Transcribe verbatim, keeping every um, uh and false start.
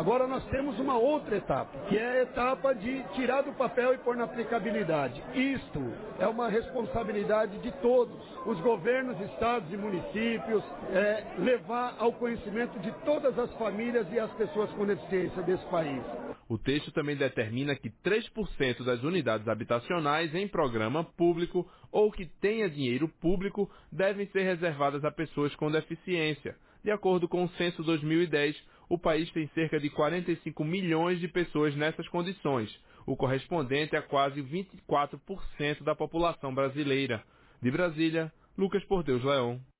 Agora nós temos uma outra etapa, que é a etapa de tirar do papel e pôr na aplicabilidade. Isto é uma responsabilidade de todos, os governos, estados e municípios, é, levar ao conhecimento de todas as famílias e as pessoas com deficiência desse país. O texto também determina que três por cento das unidades habitacionais em programa público ou que tenha dinheiro público devem ser reservadas a pessoas com deficiência. De acordo com o Censo dois mil e dez, o país tem cerca de quarenta e cinco milhões de pessoas nessas condições, o correspondente a quase vinte e quatro por cento da população brasileira. De Brasília, Lucas Por Deus Leão.